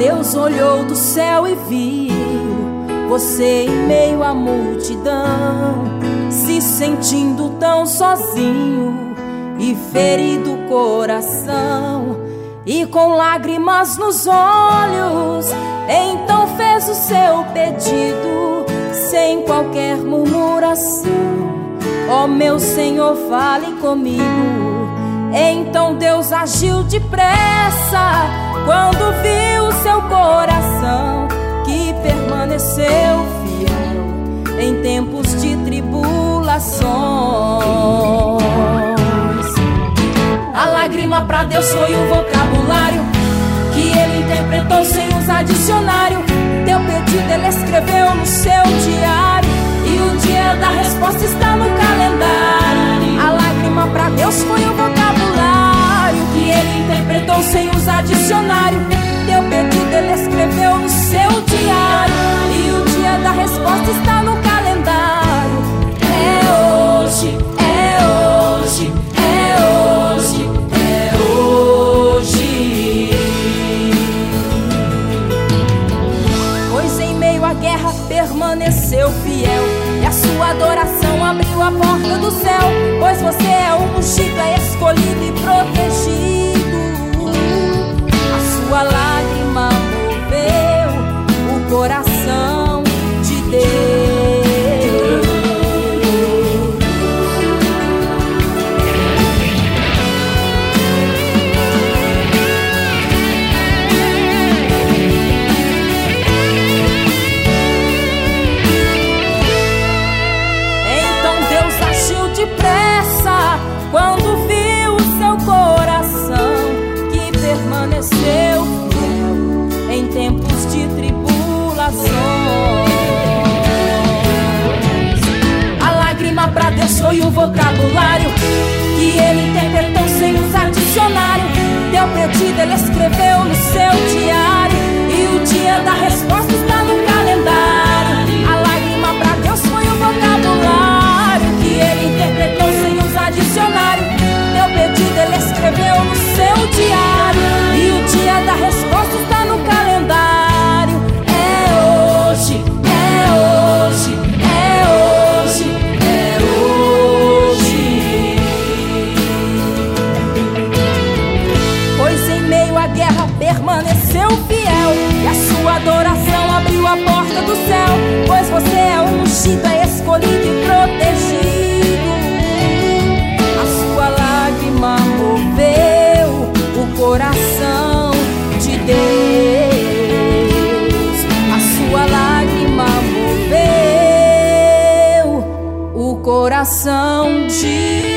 Deus olhou do céu e viu você em meio à multidão, se sentindo tão sozinho e ferido o coração, e com lágrimas nos olhos, então fez o seu pedido sem qualquer murmuração. Ó meu Senhor, fale comigo. Então Deus agiu depressa quando viu seu coração, que permaneceu fiel em tempos de tribulações. A lágrima pra Deus foi um vocabulário que ele interpretou sem usar dicionário. Teu pedido ele escreveu no seu diário, e o dia da resposta está no calendário. A lágrima pra Deus foi um vocabulário que ele interpretou sem usar dicionário. Teu pedido ele escreveu no seu diário, e o dia da resposta está no calendário. É hoje, é hoje, é hoje, é hoje. Pois em meio à guerra permaneceu fiel, e a sua adoração abriu a porta do céu. Pois você é o ungido, é escolhido e protegido. A sua lágrima moveu o coração de Deus. Depressa quando viu o seu coração, que permaneceu fiel em tempos de tribulações. A lágrima pra Deus foi um vocabulário que ele interpretou sem usar dicionário. Teu pedido ele escreveu no seu diário, e o dia da resposta está no calendário. A lágrima pra Deus foi um vocabulário que ele interpretou sem usar dicionário. Teu pedido ele escreveu no seu diário, e o dia da resposta está no calendário. É hoje, é hoje, é hoje, é hoje. Pois em meio à guerra permaneceu fiel, e a sua adoração abriu a porta do céu. Pois você é o ungido, é escolhido e protegido. A sua lágrima moveu o coração de Deus. A sua lágrima moveu o coração de Deus.